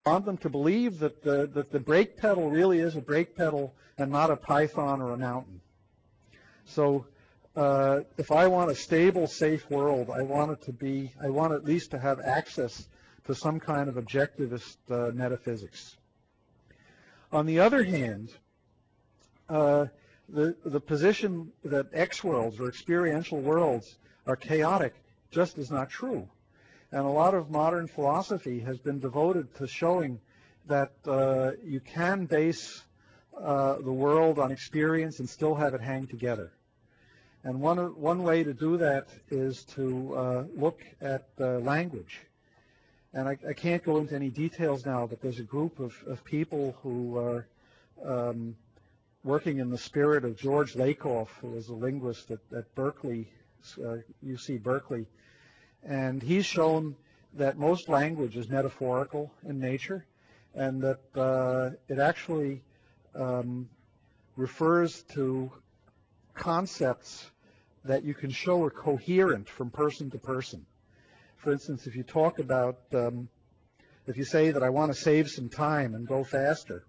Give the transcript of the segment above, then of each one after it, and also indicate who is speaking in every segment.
Speaker 1: want them to believe that the brake pedal really is a brake pedal and not a python or a mountain. So if I want a stable, safe world, I want at least to have access to some kind of objectivist metaphysics. On the other hand, the position that X worlds or experiential worlds are chaotic just is not true. And a lot of modern philosophy has been devoted to showing that you can base the world on experience and still have it hang together. And one way to do that is to look at language. And I can't go into any details now, but there's a group of people who are working in the spirit of George Lakoff, who was a linguist at Berkeley, UC Berkeley. And he's shown that most language is metaphorical in nature, and that it actually refers to concepts that you can show are coherent from person to person. For instance, if you talk about, if you say that I want to save some time and go faster,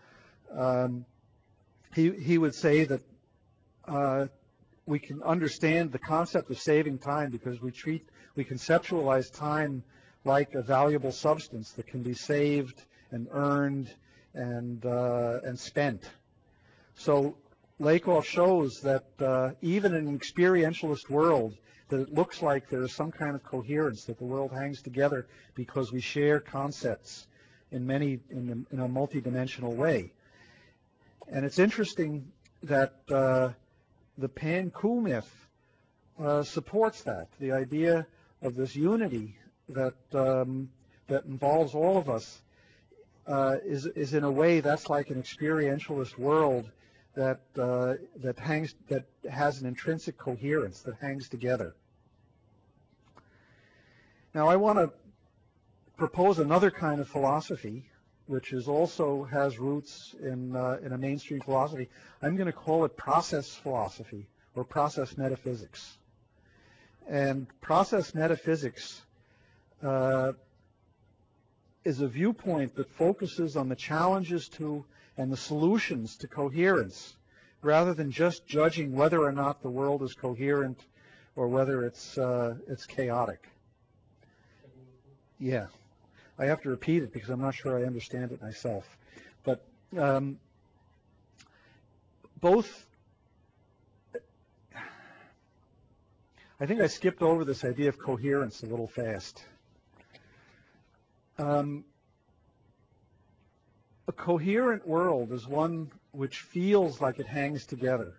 Speaker 1: he would say that we can understand the concept of saving time because we conceptualize time like a valuable substance that can be saved and earned and spent. So Lakoff shows that even in an experientialist world, that it looks like there is some kind of coherence, that the world hangs together because we share concepts in a multidimensional way. And it's interesting that the Pan-Ku myth supports that, the idea of this unity that that involves all of us is in a way that's like an experientialist world that has an intrinsic coherence that hangs together. Now I want to propose another kind of philosophy, which also has roots in a mainstream philosophy. I'm going to call it process philosophy or process metaphysics. And process metaphysics is a viewpoint that focuses on the challenges to and the solutions to coherence, rather than just judging whether or not the world is coherent or whether it's chaotic. Yeah. I have to repeat it because I'm not sure I understand it myself. But both, I think I skipped over this idea of coherence a little fast. A coherent world is one which feels like it hangs together.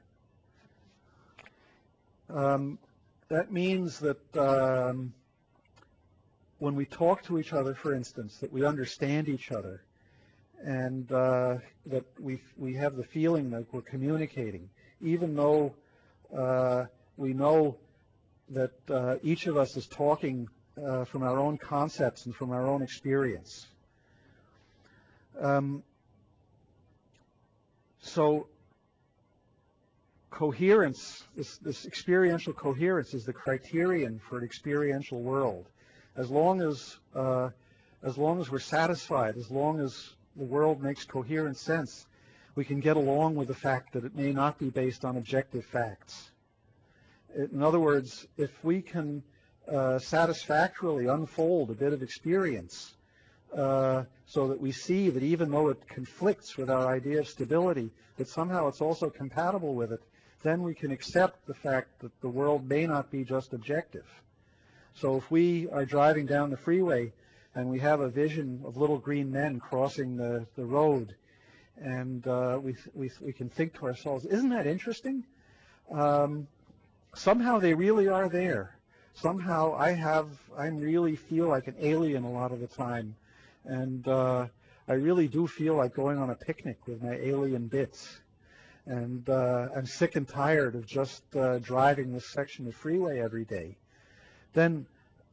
Speaker 1: That means that when we talk to each other, for instance, that we understand each other, and that we have the feeling that we're communicating, even though we know that each of us is talking from our own concepts and from our own experience. So coherence, this experiential coherence, is the criterion for an experiential world. As long as we're satisfied, as long as the world makes coherent sense, we can get along with the fact that it may not be based on objective facts. In other words, if we can satisfactorily unfold a bit of experience so that we see that even though it conflicts with our idea of stability, that somehow it's also compatible with it, then we can accept the fact that the world may not be just objective. So if we are driving down the freeway and we have a vision of little green men crossing the road, and we can think to ourselves, isn't that interesting? Somehow they really are there. Somehow I really feel like an alien a lot of the time, and I really do feel like going on a picnic with my alien bits. And I'm sick and tired of just driving this section of freeway every day. Then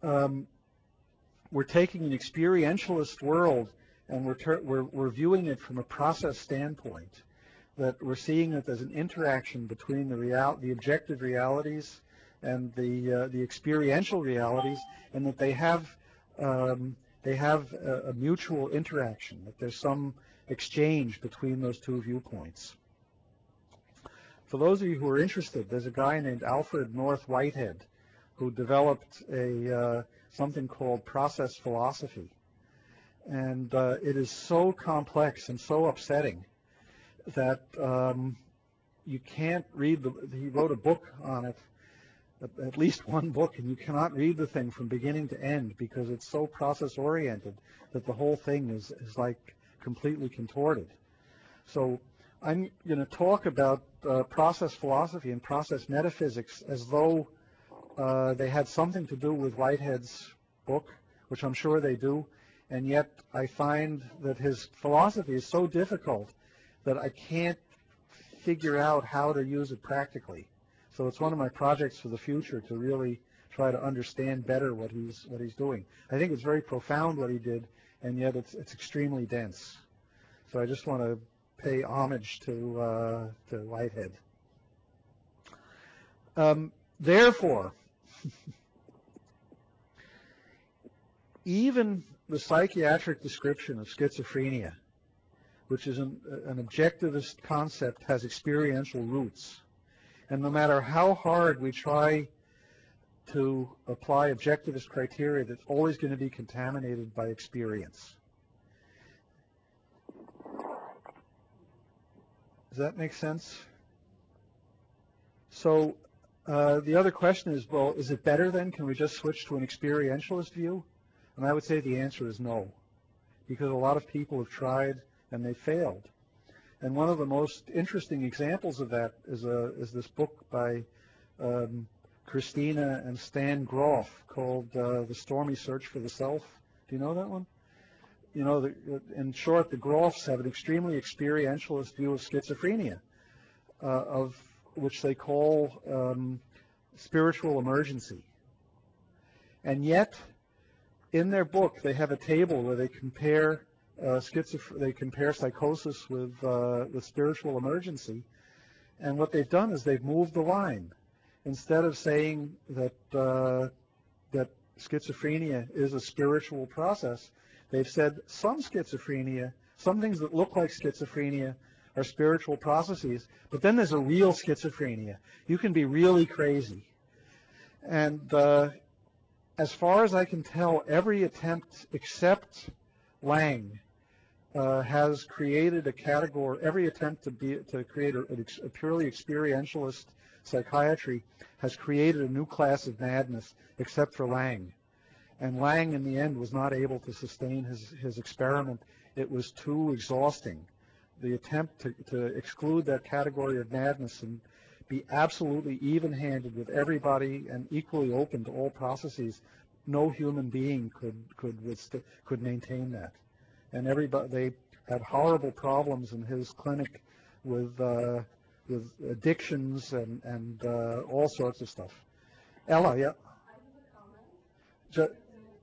Speaker 1: we're taking an experientialist world and we're viewing it from a process standpoint. That we're seeing that there's an interaction between the objective realities and the experiential realities, and that they have they have a mutual interaction, that there's some exchange between those two viewpoints. For those of you who are interested, there's a guy named Alfred North Whitehead who developed something called process philosophy. And it is so complex and so upsetting that you can't read he wrote a book on it, at least one book, and you cannot read the thing from beginning to end because it's so process oriented that the whole thing is like completely contorted. So I'm going to talk about process philosophy and process metaphysics as though they had something to do with Whitehead's book, which I'm sure they do, and yet I find that his philosophy is so difficult that I can't figure out how to use it practically. So it's one of my projects for the future to really try to understand better what he's doing. I think it's very profound what he did, and yet it's extremely dense. So I just want to pay homage to Whitehead. Therefore, even the psychiatric description of schizophrenia, which is an objectivist concept, has experiential roots. And no matter how hard we try to apply objectivist criteria, that's always going to be contaminated by experience. Does that make sense? So the other question is, well, is it better then? Can we just switch to an experientialist view? And I would say the answer is no, because a lot of people have tried and they failed. And one of the most interesting examples of that is this book by Christina and Stan Grof called The Stormy Search for the Self. Do you know that one? You know, in short, the Grofs have an extremely experientialist view of schizophrenia, of which they call spiritual emergency. And yet, in their book, they have a table where they compare psychosis with spiritual emergency, and what they've done is they've moved the line. Instead of saying that that schizophrenia is a spiritual process, they've said some schizophrenia, some things that look like schizophrenia, are spiritual processes, but then there's a real schizophrenia. You can be really crazy, and as far as I can tell, every attempt except Lang has created a category. Every attempt to create a purely experientialist psychiatry has created a new class of madness, except for Lang. And Lang, in the end, was not able to sustain his experiment. It was too exhausting. The attempt to exclude that category of madness and be absolutely even-handed with everybody and equally open to all processes, no human being could maintain that. And they had horrible problems in his clinic with addictions and all sorts of stuff. Ella, yeah.
Speaker 2: I have a comment.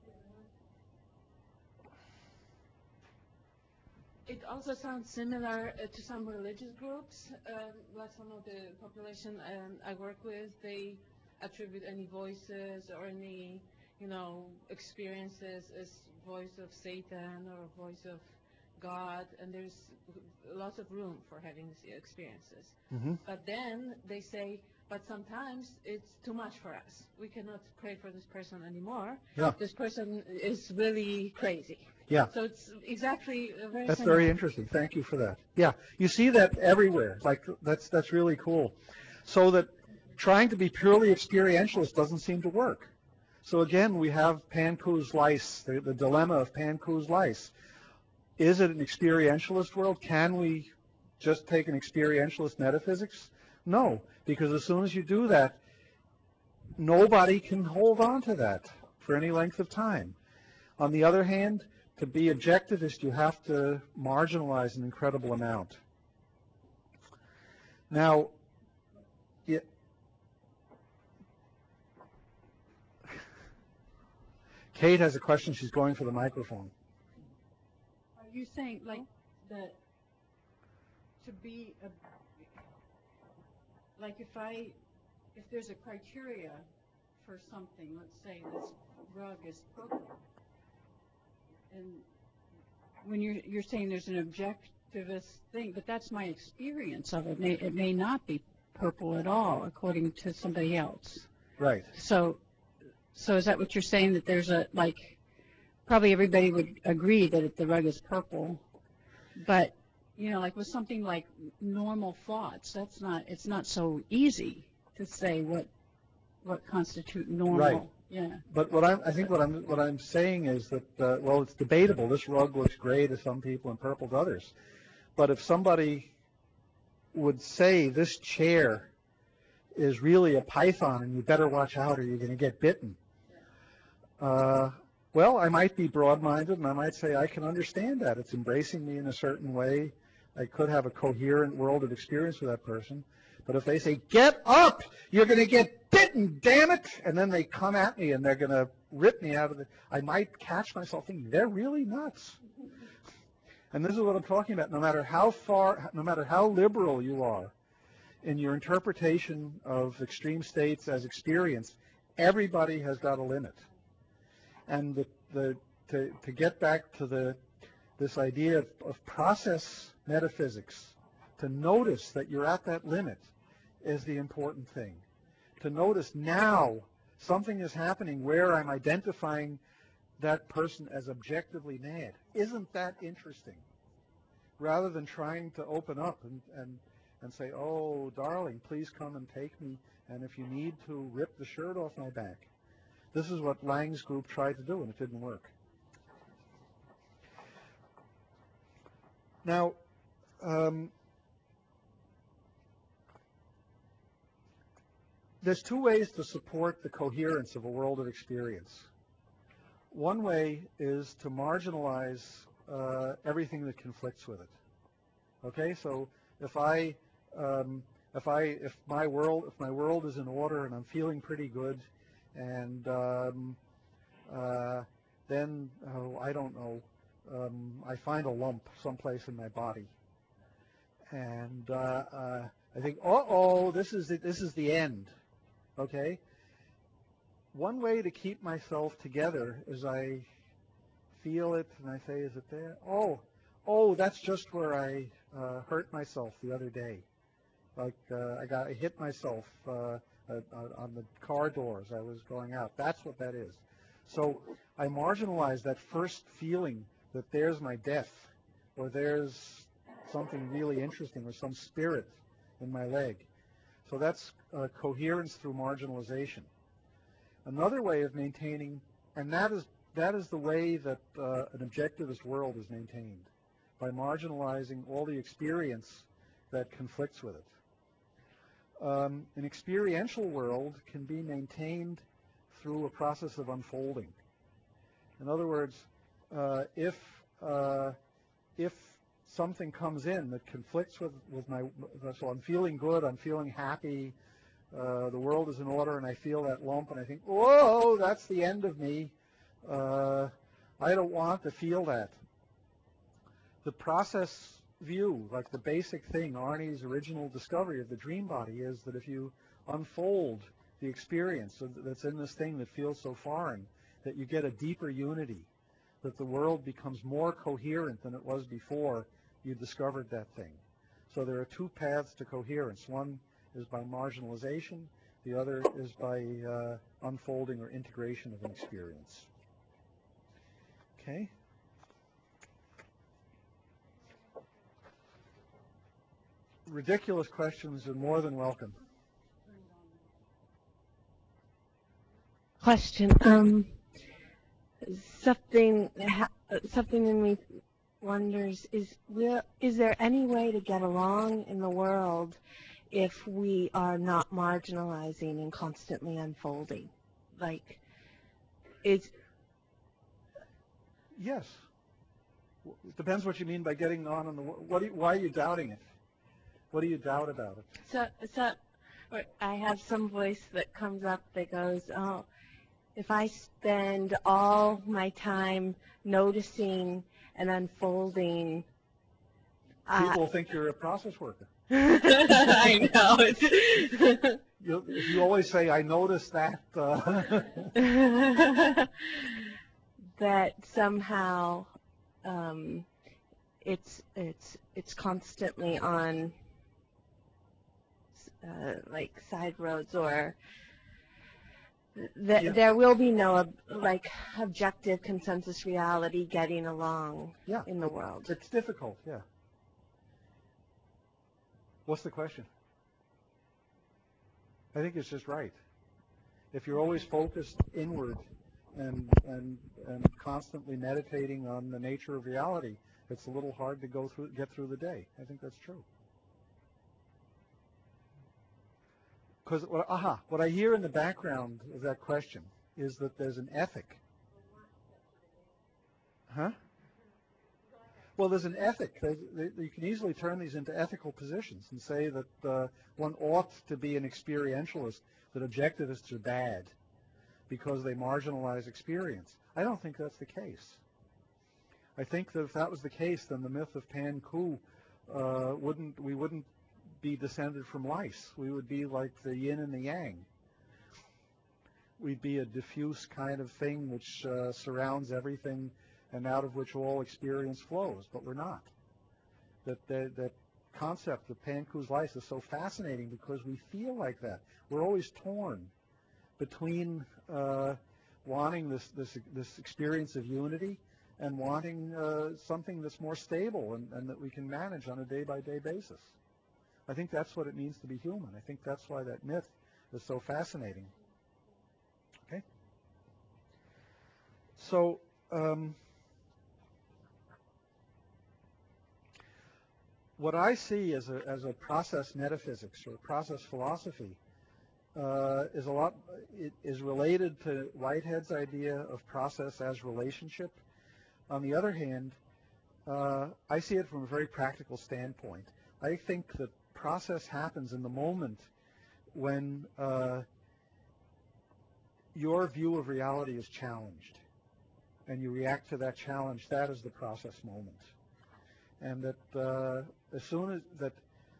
Speaker 2: It also sounds similar to some religious groups, like some of the population I work with. They attribute any voices or any, experiences as voice of Satan or voice of God, and there's lots of room for having these experiences.
Speaker 1: Mm-hmm.
Speaker 2: But then they say, but sometimes it's too much for us. We cannot pray for this person anymore.
Speaker 1: Yeah.
Speaker 2: This person is really crazy.
Speaker 1: Yeah.
Speaker 2: So it's exactly very
Speaker 1: That's
Speaker 2: similar.
Speaker 1: very interesting. Thank you for that. Yeah, you see that everywhere. Like that's really cool. So that trying to be purely experientialist doesn't seem to work. So again, we have Panko's lice, the dilemma of Panko's lice. Is it an experientialist world? Can we just take an experientialist metaphysics? No, because as soon as you do that, nobody can hold on to that for any length of time. On the other hand, to be objectivist, you have to marginalize an incredible amount. Now, Kate has a question. She's going for the microphone.
Speaker 3: Are you saying like that to be like if there's a criteria for something, let's say this drug is potent, and when you're saying there's an objectivist thing, but that's my experience of it. It may not be purple at all, according to somebody else.
Speaker 1: Right.
Speaker 3: So is that what you're saying, that there's probably everybody would agree that the rug is purple, but, like with something like normal thoughts, it's not so easy to say what constitute normal.
Speaker 1: Right.
Speaker 3: Yeah.
Speaker 1: But what I'm saying is that, well, it's debatable. This rug looks gray to some people and purple to others. But if somebody would say this chair is really a python and you better watch out or you're going to get bitten, well, I might be broad-minded and I might say I can understand that. It's embracing me in a certain way. I could have a coherent world of experience with that person. But if they say, get up, you're going to get bitten, damn it, and then they come at me and they're going to rip me out of I might catch myself thinking, they're really nuts. And this is what I'm talking about. No matter how liberal you are in your interpretation of extreme states as experience, everybody has got a limit. And to get back to this idea of process metaphysics, to notice that you're at that limit is the important thing. To notice now something is happening where I'm identifying that person as objectively mad. Isn't that interesting? Rather than trying to open up and say, oh, darling, please come and take me, and if you need to, rip the shirt off my back. This is what Lang's group tried to do, and it didn't work. Now, there's two ways to support the coherence of a world of experience. One way is to marginalize everything that conflicts with it. Okay, so if my world is in order and I'm feeling pretty good, and then I don't know, I find a lump someplace in my body, and I think, this is the end. Okay. One way to keep myself together is I feel it and I say, is it there? Oh, that's just where I hurt myself the other day. Like I hit myself on the car door as I was going out. That's what that is. So I marginalize that first feeling that there's my death, or there's something really interesting, or some spirit in my leg. So that's coherence through marginalization. Another way of maintaining, and that is the way that an objectivist world is maintained, by marginalizing all the experience that conflicts with it. An experiential world can be maintained through a process of unfolding. In other words, if something comes in that conflicts with so I'm feeling good, I'm feeling happy, the world is in order, and I feel that lump, and I think, whoa, that's the end of me. I don't want to feel that. The process view, like the basic thing, Arnie's original discovery of the dream body, is that if you unfold the experience that's in this thing that feels so foreign, that you get a deeper unity, that the world becomes more coherent than it was before you discovered that thing. So there are two paths to coherence. One is by marginalization. The other is by unfolding or integration of an experience. Okay? Ridiculous questions are more than welcome.
Speaker 4: Question. Something in me wonders, is there any way to get along in the world if we are not marginalizing and constantly unfolding? Like,
Speaker 1: Yes. It depends what you mean by getting on in the world. Why are you doubting it? What do you doubt about it?
Speaker 4: So I have some voice that comes up that goes, oh, if I spend all my time noticing and unfolding,
Speaker 1: people think you're a process worker.
Speaker 4: I know.
Speaker 1: You always say, I noticed that.
Speaker 4: that somehow it's constantly on like side roads, or
Speaker 1: Yeah.
Speaker 4: there will be no like objective consensus reality getting along
Speaker 1: Yeah,
Speaker 4: in the world.
Speaker 1: it's difficult, yeah. What's the question? I think it's just right. If you're always focused inward and constantly meditating on the nature of reality, it's a little hard to get through the day. I think that's true. Because what I hear in the background of that question is that there's an ethic. Huh? Well, there's an ethic. You can easily turn these into ethical positions and say that one ought to be an experientialist, that objectivists are bad because they marginalize experience. I don't think that's the case. I think that if that was the case, then the myth of Pan Ku we wouldn't be descended from lice. We would be like the yin and the yang. We'd be a diffuse kind of thing which surrounds everything and out of which all experience flows, but we're not. That concept of Pan Ku's lice is so fascinating because we feel like that. We're always torn between wanting this experience of unity and wanting something that's more stable and that we can manage on a day-by-day basis. I think that's what it means to be human. I think that's why that myth is so fascinating. Okay? So, what I see as a process metaphysics or process philosophy is related to Whitehead's idea of process as relationship. On the other hand, I see it from a very practical standpoint. I think that process happens in the moment when your view of reality is challenged and you react to that challenge. That is the process moment. And that as soon as that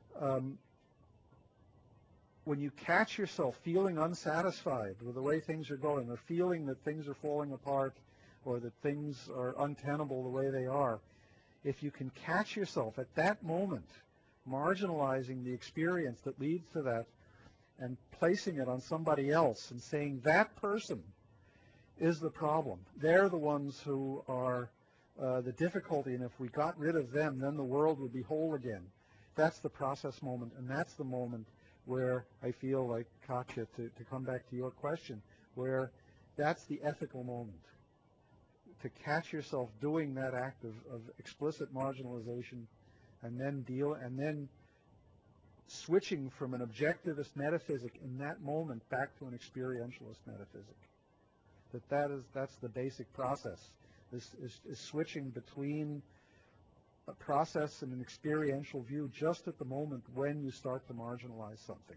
Speaker 1: when you catch yourself feeling unsatisfied with the way things are going, or feeling that things are falling apart, or that things are untenable the way they are, if you can catch yourself at that moment marginalizing the experience that leads to that and placing it on somebody else and saying that person is the problem, they're the ones who are the difficulty, and if we got rid of them, then the world would be whole again. That's the process moment, and that's the moment where I feel like, Katya, to come back to your question, where that's the ethical moment. To catch yourself doing that act of explicit marginalization and then switching from an objectivist metaphysic in that moment back to an experientialist metaphysic. That's the basic process. This is switching between a process and an experiential view just at the moment when you start to marginalize something.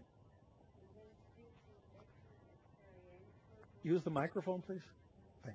Speaker 1: Use the microphone, please. Thanks.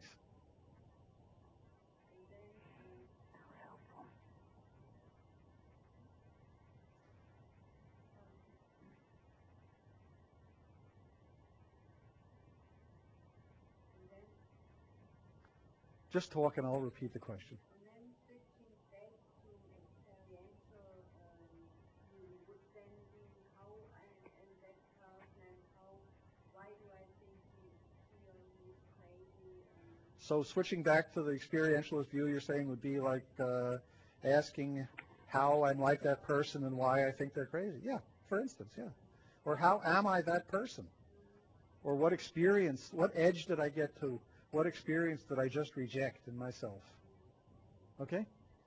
Speaker 1: Just talk and I'll repeat the question.
Speaker 5: And then switching back to experiential view would then be how I am that person and why do I think he or he is crazy?
Speaker 1: So switching back to the experientialist view, you're saying would be like asking how I'm like that person and why I think they're crazy. Yeah, for instance, yeah. Or how am I that person? Or what experience, what edge did I get to? What experience did I just reject in myself? Okay?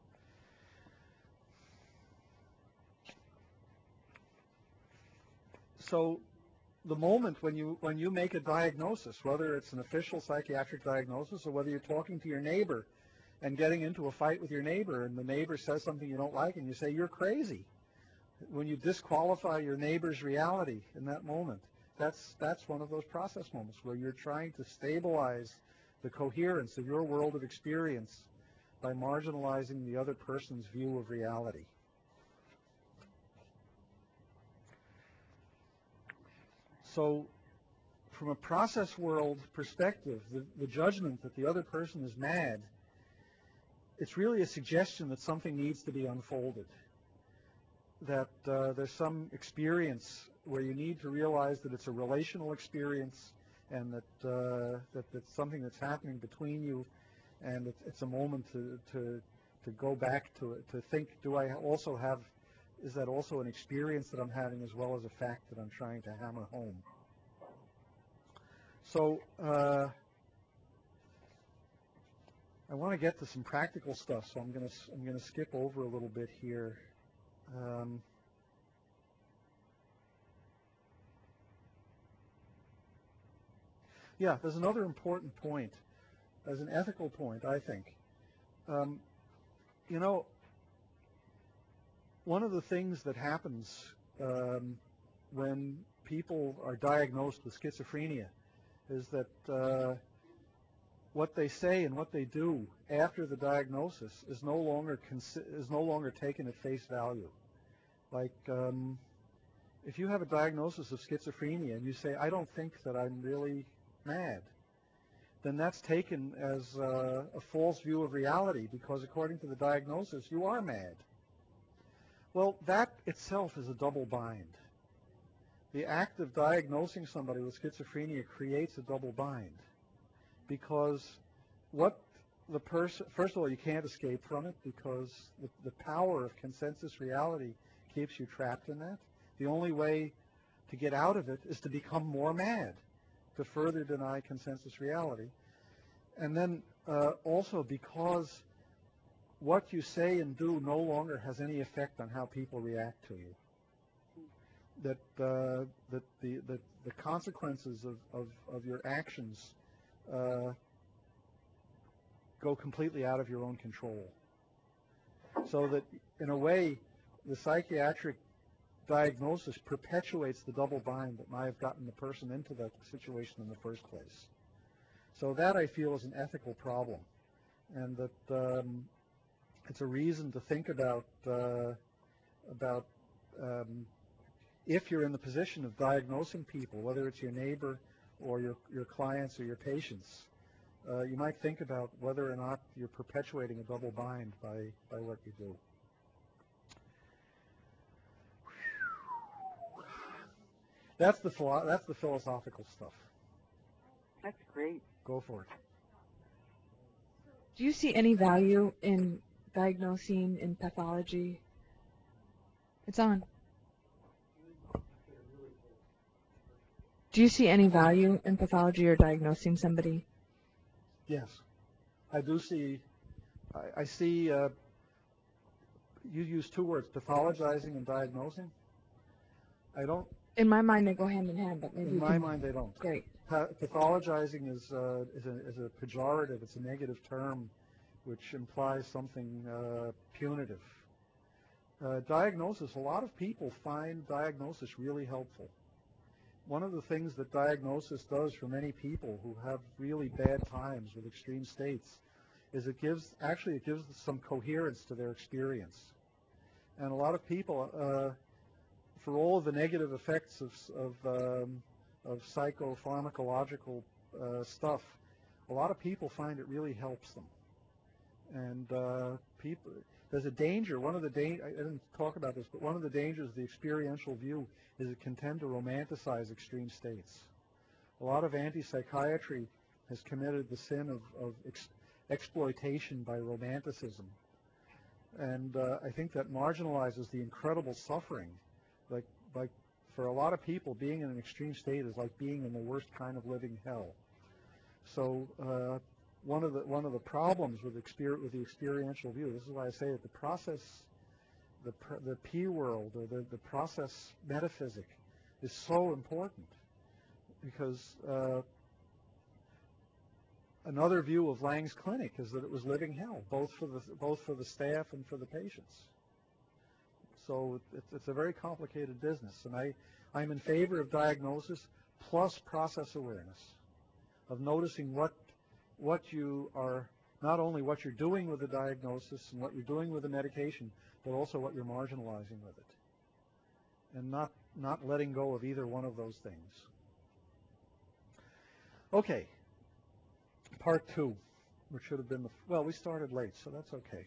Speaker 1: So the moment when you make a diagnosis, whether it's an official psychiatric diagnosis or whether you're talking to your neighbor and getting into a fight with your neighbor and the neighbor says something you don't like and you say, you're crazy. When you disqualify your neighbor's reality in that moment, that's one of those process moments where you're trying to stabilize the coherence of your world of experience by marginalizing the other person's view of reality. So from a process world perspective, the judgment that the other person is mad, it's really a suggestion that something needs to be unfolded, that there's some experience where you need to realize that it's a relational experience and that it's something that's happening between you, and it's a moment to go back to it, to think, is that also an experience that I'm having as well as a fact that I'm trying to hammer home? So I want to get to some practical stuff, so I'm going to skip over a little bit here. Yeah, there's another important point, as an ethical point, I think. You know, one of the things that happens when people are diagnosed with schizophrenia is that what they say and what they do after the diagnosis is no longer taken at face value. Like, if you have a diagnosis of schizophrenia and you say, I don't think that I'm really mad, then that's taken as a false view of reality, because according to the diagnosis, you are mad. Well, that itself is a double bind. The act of diagnosing somebody with schizophrenia creates a double bind, because what the person, first of all, you can't escape from it, because the power of consensus reality keeps you trapped in that. The only way to get out of it is to become more mad, to further deny consensus reality. And then also because what you say and do no longer has any effect on how people react to you. That the consequences of your actions go completely out of your own control. So that, in a way, the psychiatric diagnosis perpetuates the double bind that might have gotten the person into that situation in the first place. So that, I feel, is an ethical problem, and that it's a reason to think about if you're in the position of diagnosing people, whether it's your neighbor or your clients or your patients, you might think about whether or not you're perpetuating a double bind by what you do. That's the philosophical stuff.
Speaker 6: That's great.
Speaker 1: Go for it.
Speaker 7: Do you see any value in diagnosing in pathology? It's on. Do you see any value in pathology or diagnosing somebody?
Speaker 1: Yes, I do see. I see. You use two words: pathologizing and diagnosing. I don't.
Speaker 7: In my mind, they go hand in hand, but maybe
Speaker 1: In my mind, they don't.
Speaker 7: Great.
Speaker 1: Pathologizing is a pejorative. It's a negative term, which implies something punitive. Diagnosis. A lot of people find diagnosis really helpful. One of the things that diagnosis does for many people who have really bad times with extreme states is it gives some coherence to their experience. And a lot of people, for all of the negative effects of psychopharmacological stuff, a lot of people find it really helps them. And there's a danger. I didn't talk about this, but one of the dangers of the experiential view is it can tend to romanticize extreme states. A lot of anti-psychiatry has committed the sin of exploitation by romanticism. And I think that marginalizes the incredible suffering. Like for a lot of people, being in an extreme state is like being in the worst kind of living hell. So one of the problems with the experiential view, this is why I say that the process, the P world, or the process metaphysic, is so important, because another view of Lang's clinic is that it was living hell, both for the staff and for the patients. So it's a very complicated business, and I'm in favor of diagnosis plus process awareness, of noticing what you are, not only what you're doing with the diagnosis and what you're doing with the medication, but also what you're marginalizing with it, and not letting go of either one of those things. Okay, part two, which should have been well, we started late, so that's okay.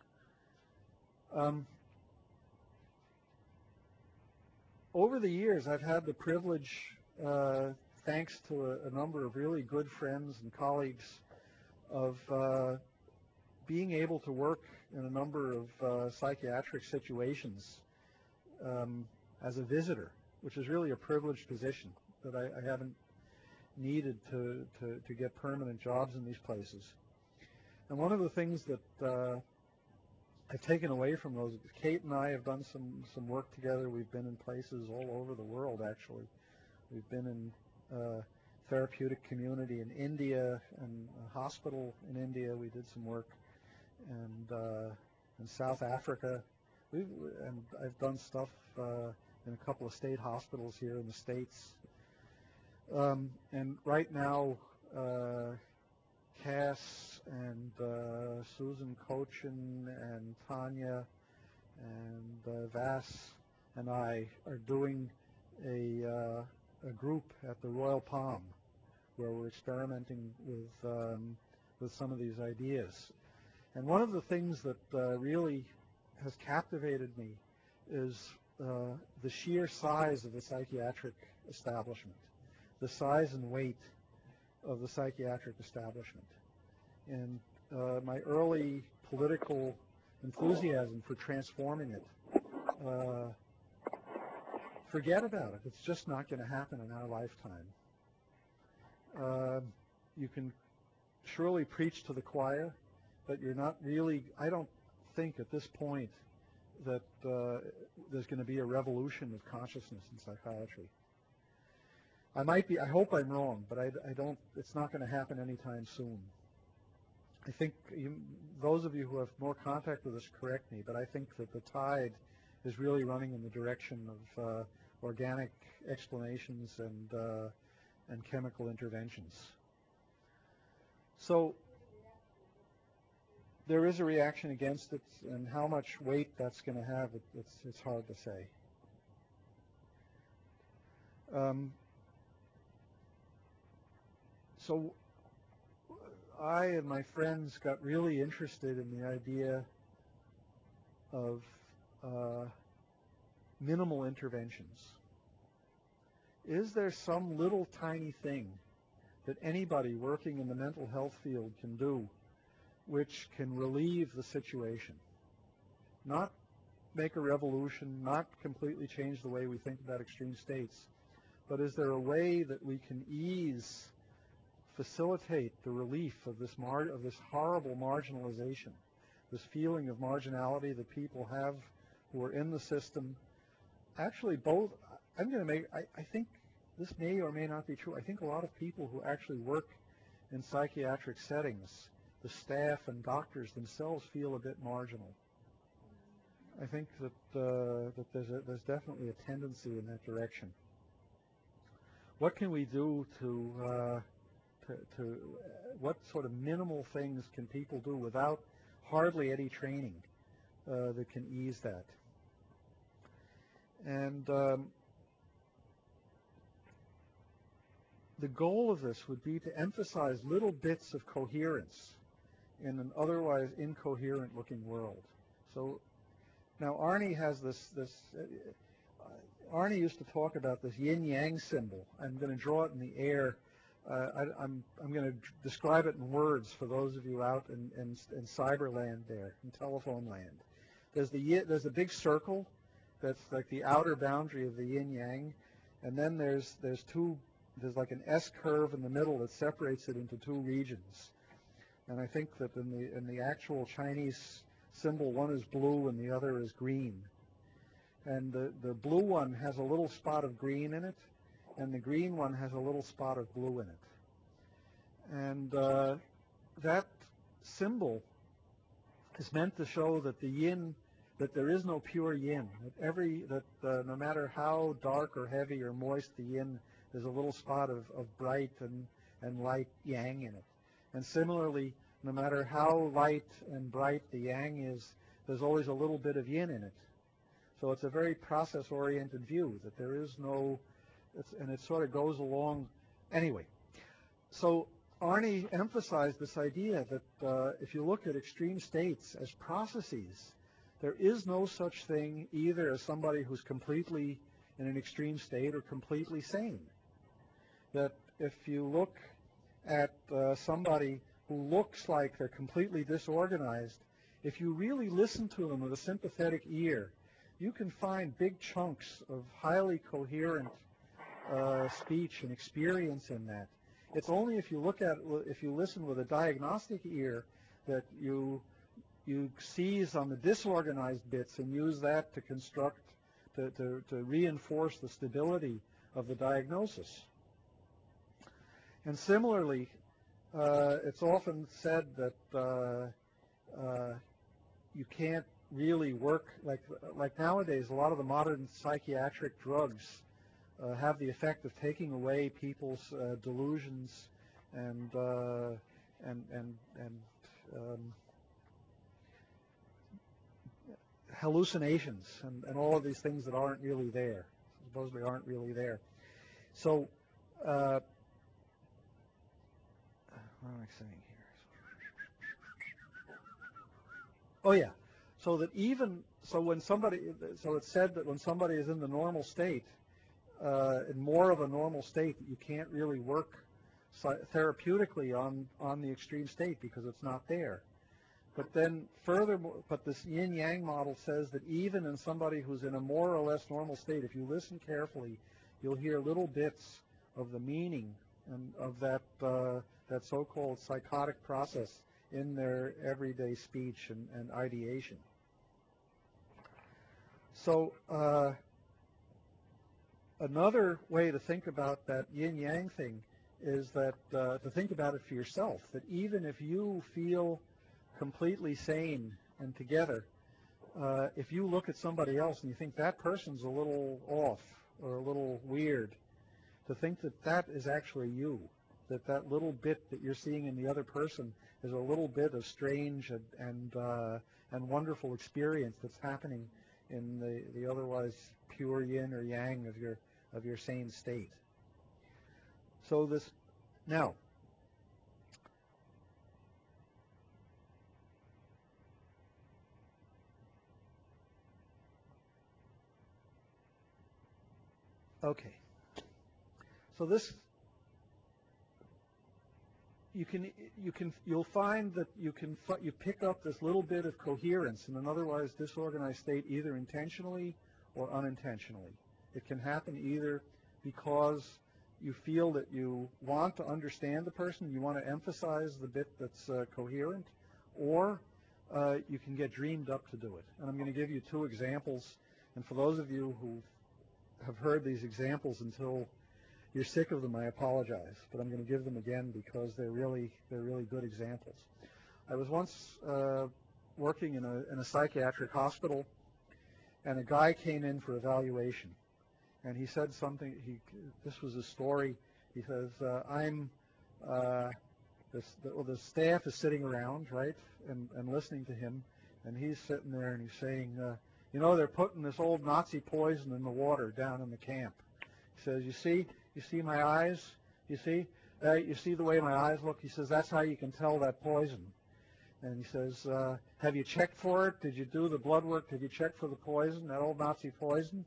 Speaker 1: Over the years, I've had the privilege, thanks to a number of really good friends and colleagues, of being able to work in a number of psychiatric situations as a visitor, which is really a privileged position that I haven't needed to get permanent jobs in these places. And one of the things that I've taken away from those, Kate and I have done some work together. We've been in places all over the world, actually. We've been in therapeutic community in India and a hospital in India. We did some work, and in South Africa. And I've done stuff in a couple of state hospitals here in the States. And right now, Cass and Susan Cochin and Tanya and Vass and I are doing a group at the Royal Palm where we're experimenting with some of these ideas. And one of the things that really has captivated me is the sheer size of the psychiatric establishment, the size and weight of the psychiatric establishment. And my early political enthusiasm for transforming it, forget about it. It's just not going to happen in our lifetime. You can surely preach to the choir, but you're not really, I don't think at this point that there's going to be a revolution of consciousness in psychiatry. I might be, I hope I'm wrong, but I don't, it's not going to happen anytime soon. I think those of you who have more contact with us correct me, but I think that the tide is really running in the direction of organic explanations and chemical interventions. So there is a reaction against it, and how much weight that's going to have, it's hard to say. So I and my friends got really interested in the idea of minimal interventions. Is there some little tiny thing that anybody working in the mental health field can do which can relieve the situation? Not make a revolution, not completely change the way we think about extreme states, but is there a way that we can facilitate the relief of this horrible marginalization, this feeling of marginality that people have who are in the system? Actually, both, I think this may or may not be true. I think a lot of people who actually work in psychiatric settings, the staff and doctors themselves, feel a bit marginal. I think that there's definitely a tendency in that direction. What can we do to what sort of minimal things can people do without hardly any training that can ease that? And the goal of this would be to emphasize little bits of coherence in an otherwise incoherent looking world. So now Arnie has Arnie used to talk about this yin-yang symbol. I'm going to draw it in the air. I'm going to describe it in words for those of you out in cyberland there, in telephone land. There's a big circle that's like the outer boundary of the yin-yang, and then there's like an S curve in the middle that separates it into two regions. And I think that in the actual Chinese symbol, one is blue and the other is green. And the blue one has a little spot of green in it, and the green one has a little spot of blue in it. And that symbol is meant to show that the yin, that there is no pure yin. That no matter how dark or heavy or moist the yin, there's a little spot of bright and light yang in it. And similarly, no matter how light and bright the yang is, there's always a little bit of yin in it. So it's a very process-oriented view, that there is no, and it sort of goes along. Anyway, So Arnie emphasized this idea that if you look at extreme states as processes, there is no such thing either as somebody who's completely in an extreme state or completely sane. That if you look at somebody who looks like they're completely disorganized, if you really listen to them with a sympathetic ear, you can find big chunks of highly coherent speech and experience in that. It's only if you listen with a diagnostic ear that you seize on the disorganized bits and use that to construct, to reinforce the stability of the diagnosis. And similarly, it's often said that you can't really work, like nowadays, a lot of the modern psychiatric drugs have the effect of taking away people's delusions and hallucinations and all of these things that aren't really there, supposedly aren't really there. So, what am I saying here? Oh yeah. So that it's said that when somebody is in the normal state, in more of a normal state, that you can't really work therapeutically on the extreme state because it's not there. But then furthermore, this yin-yang model says that even in somebody who's in a more or less normal state, if you listen carefully, you'll hear little bits of the meaning and of that so-called psychotic process in their everyday speech and ideation. So another way to think about that yin-yang thing is that to think about it for yourself, that even if you feel completely sane and together, if you look at somebody else and you think that person's a little off or a little weird, to think that that is actually you, that little bit that you're seeing in the other person is a little bit of strange and wonderful experience that's happening in the otherwise pure yin or yang of your sane state. So this now. Okay. So this you'll find that you pick up this little bit of coherence in an otherwise disorganized state, either intentionally or unintentionally. It can happen either because you feel that you want to understand the person, you want to emphasize the bit that's coherent, or you can get dreamed up to do it. And I'm going to give you two examples. And for those of you who have heard these examples until you're sick of them, I apologize, but I'm going to give them again because they're really good examples. I was once working in a psychiatric hospital, and a guy came in for evaluation, and he said something. This was a story. He says, the staff is sitting around, right, and listening to him, and he's sitting there and he's saying, they're putting this old Nazi poison in the water down in the camp. He says, you see my eyes? You see the way my eyes look? He says, that's how you can tell that poison. And he says, have you checked for it? Did you do the blood work? Did you check for the poison, that old Nazi poison?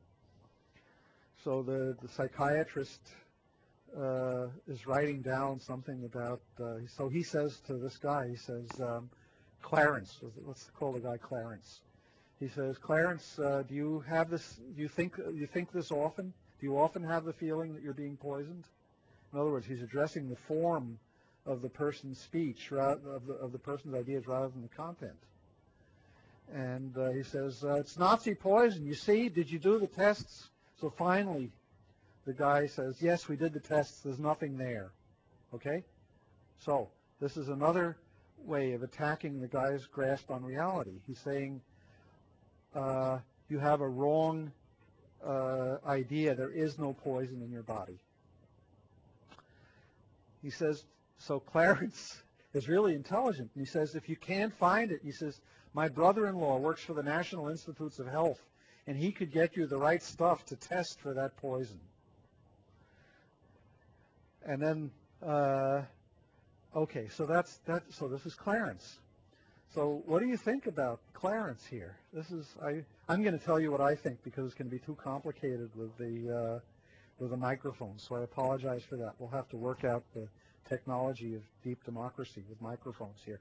Speaker 1: So the psychiatrist is writing down something about, so he says to this guy, he says, Clarence, let's call the guy Clarence. He says, Clarence, do you have this? Do you think this often? Do you often have the feeling that you're being poisoned? In other words, he's addressing the form of the person's speech, of the person's ideas, rather than the content. And he says, it's Nazi poison. You see? Did you do the tests? So finally, the guy says, yes, we did the tests. There's nothing there. Okay? So this is another way of attacking the guy's grasp on reality. He's saying, you have a wrong idea. There is no poison in your body. He says, so Clarence is really intelligent. And he says, if you can't find it, he says, my brother-in-law works for the National Institutes of Health, and he could get you the right stuff to test for that poison. And then Okay, so so this is Clarence. So what do you think about Clarence here? I'm going to tell you what I think because it's going to be too complicated with the microphone. So I apologize for that. We'll have to work out the technology of deep democracy with microphones here.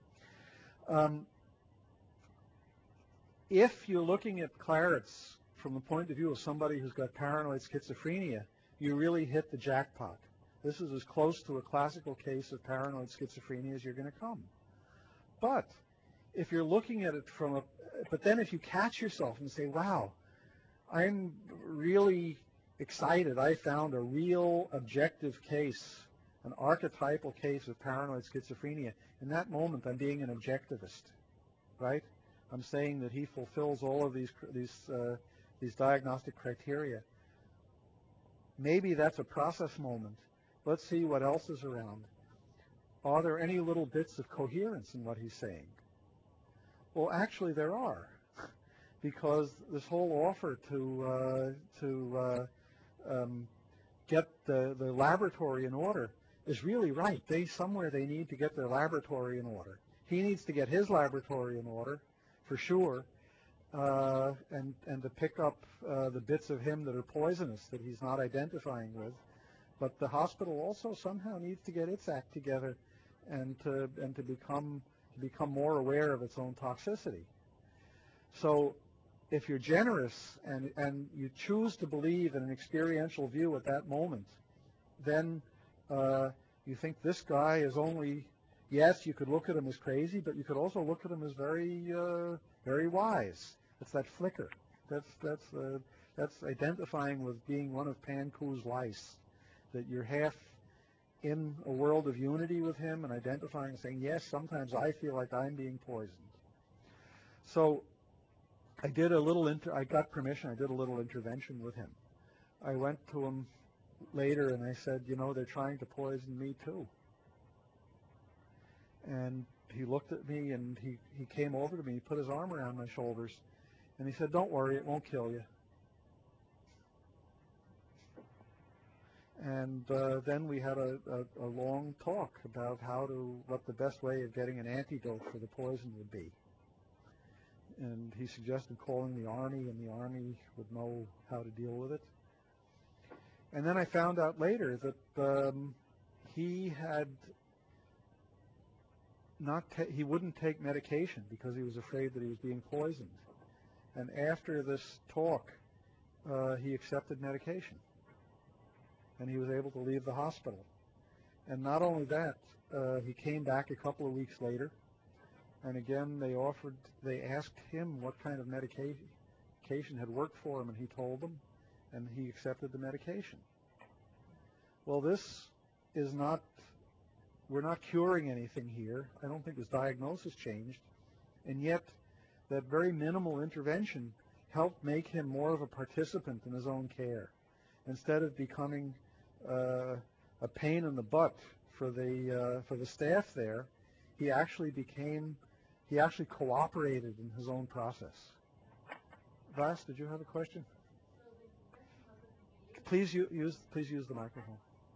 Speaker 1: If you're looking at Clarence from the point of view of somebody who's got paranoid schizophrenia, you really hit the jackpot. This is as close to a classical case of paranoid schizophrenia as you're going to come. But if you're looking at it but then if you catch yourself and say, wow, I'm really excited, I found a real objective case, an archetypal case of paranoid schizophrenia, in that moment I'm being an objectivist, right? I'm saying that he fulfills all of these diagnostic criteria. Maybe that's a process moment. Let's see what else is around. Are there any little bits of coherence in what he's saying? Well, actually there are, because this whole offer to get the laboratory in order is really right. Somewhere they need to get their laboratory in order. He needs to get his laboratory in order, for sure, and to pick up the bits of him that are poisonous that he's not identifying with. But the hospital also somehow needs to get its act together and to become more aware of its own toxicity. So if you're generous and you choose to believe in an experiential view at that moment, then you think this guy is only, yes, you could look at him as crazy, but you could also look at him as very wise. It's that flicker. That's identifying with being one of Panku's lice, that you're half in a world of unity with him and identifying and saying, yes, sometimes I feel like I'm being poisoned. So I got permission, I did a little intervention with him. I went to him later and I said, they're trying to poison me too. And he looked at me and he came over to me, he put his arm around my shoulders, and he said, don't worry, it won't kill you. And then we had a long talk about what the best way of getting an antidote for the poison would be. And he suggested calling the Army, and the Army would know how to deal with it. And then I found out later that he wouldn't take medication because he was afraid that he was being poisoned. And after this talk, he accepted medication. And he was able to leave the hospital. And not only that, he came back a couple of weeks later, and again they asked him what kind of medication had worked for him, and he told them, and he accepted the medication. Well, we're not curing anything here. I don't think his diagnosis changed, and yet that very minimal intervention helped make him more of a participant in his own care. Instead of becoming a pain in the butt for the staff there, he actually cooperated in his own process. Vas, did you have a question? Please use the microphone.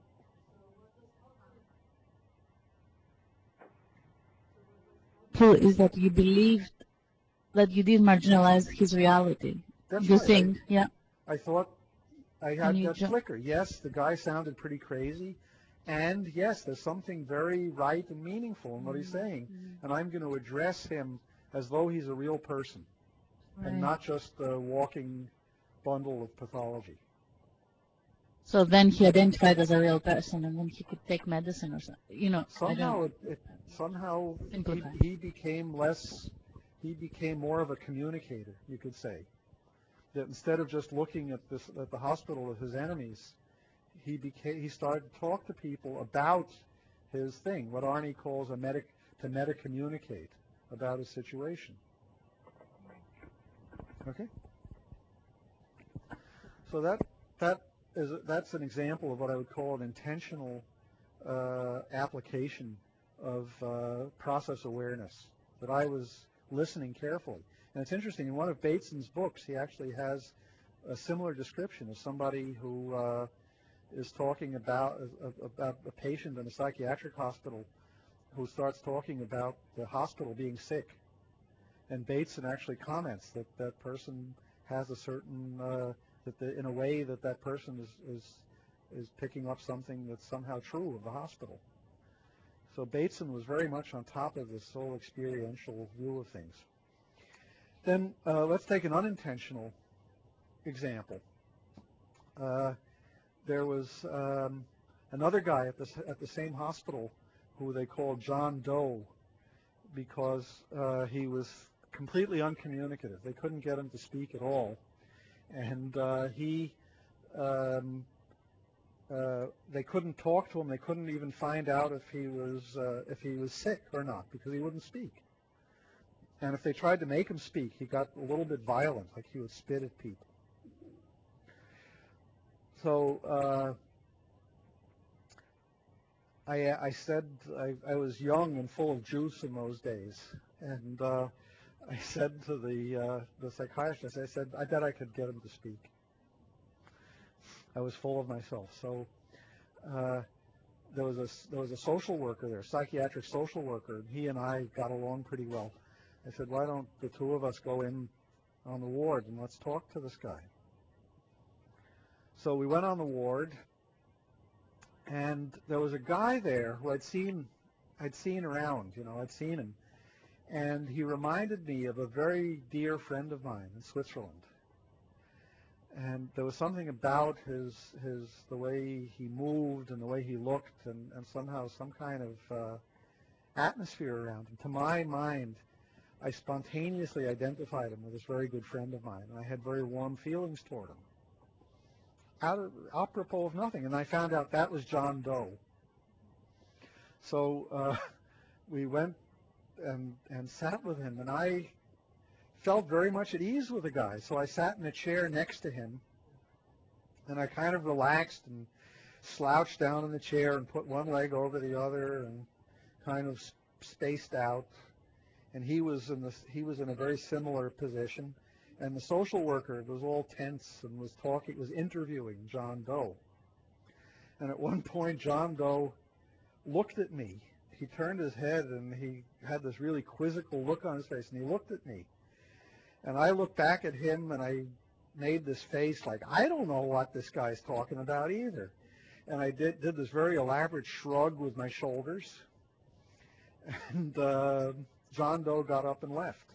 Speaker 3: Is that you believed that you did marginalize his reality.
Speaker 1: That's
Speaker 3: You
Speaker 1: right.
Speaker 3: think, yeah.
Speaker 1: I thought I had that flicker. Yes, the guy sounded pretty crazy. And yes, there's something very right and meaningful in what he's saying. And I'm going to address him as though he's a real person and not just a walking bundle of pathology.
Speaker 3: So then he identified as a real person, and then he could take medicine or something.
Speaker 1: Somehow he became more of a communicator, you could say. That instead of just looking at the hospital as his enemies, he started to talk to people about his thing, what Arnie calls to meta-communicate about his situation. Okay? So that's an example of what I would call an intentional application of process awareness, that I was listening carefully. And it's interesting, in one of Bateson's books, he actually has a similar description of somebody who is talking about a patient in a psychiatric hospital who starts talking about the hospital being sick. And Bateson actually comments that that person has a certain, in a way that person is picking up something that's somehow true of the hospital. So Bateson was very much on top of this whole experiential view of things. Then let's take an unintentional example. There was another guy at the same hospital who they called John Doe because he was completely uncommunicative. They couldn't get him to speak at all, and they couldn't talk to him. They couldn't even find out if he was sick or not because he wouldn't speak. And if they tried to make him speak, he got a little bit violent, like he would spit at people. So I said I was young and full of juice in those days, and I said to the psychiatrist, I said, I bet I could get him to speak. I was full of myself. So there was a social worker there, psychiatric social worker, and he and I got along pretty well. I said, why don't the two of us go in on the ward and let's talk to this guy. So we went on the ward, and there was a guy there who I'd seen around, I'd seen him, and he reminded me of a very dear friend of mine in Switzerland. And there was something about the way he moved and the way he looked, and somehow some kind of atmosphere around him. To my mind, I spontaneously identified him with this very good friend of mine, and I had very warm feelings toward him. Apropos of nothing, and I found out that was John Doe. So we went and sat with him, and I felt very much at ease with the guy. So I sat in a chair next to him, and I kind of relaxed and slouched down in the chair and put one leg over the other and kind of spaced out. And he was in a very similar position. And the social worker was all tense and was interviewing John Doe. And at one point, John Doe looked at me. He turned his head and he had this really quizzical look on his face, and he looked at me. And I looked back at him and I made this face like, I don't know what this guy's talking about either. And I did this very elaborate shrug with my shoulders. And John Doe got up and left.